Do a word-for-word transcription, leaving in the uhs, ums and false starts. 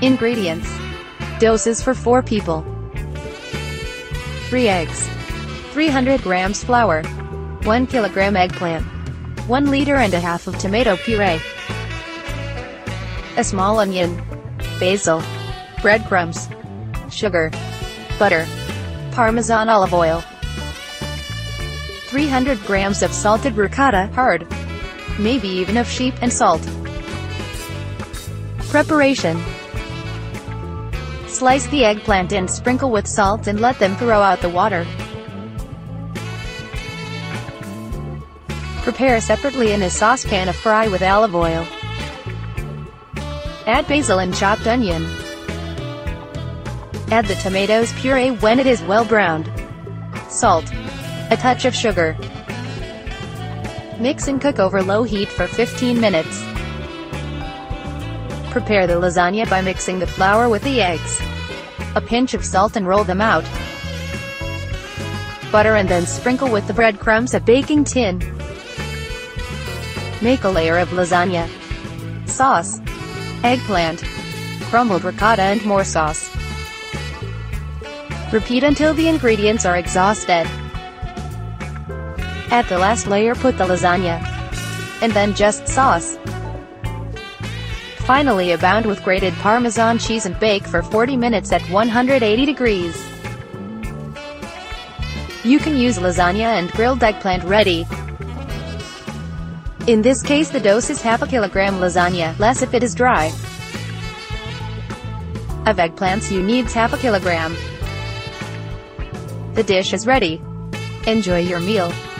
Ingredients. Doses for four people. three eggs. three hundred grams flour. one kilogram eggplant. one liter and a half of tomato puree. A small onion. Basil. Breadcrumbs. Sugar. Butter. Parmesan olive oil. three hundred grams of salted ricotta, hard. Maybe even of sheep and salt. Preparation. Slice the eggplant and sprinkle with salt and let them throw out the water. Prepare separately in a saucepan of fry with olive oil. Add basil and chopped onion. Add the tomatoes puree when it is well browned. Salt. A touch of sugar. Mix and cook over low heat for fifteen minutes. Prepare the lasagna by mixing the flour with the eggs. A pinch of salt and roll them out. Butter and then sprinkle with the breadcrumbs a baking tin. Make a layer of lasagna. Sauce. Eggplant. Crumbled ricotta and more sauce. Repeat until the ingredients are exhausted. At the last layer put the lasagna. And then just sauce. Finally abound with grated Parmesan cheese and bake for forty minutes at one hundred eighty degrees. You can use lasagna and grilled eggplant ready. In this case the dose is half a kilogram lasagna, less if it is dry. Of eggplants you need half a kilogram. The dish is ready. Enjoy your meal.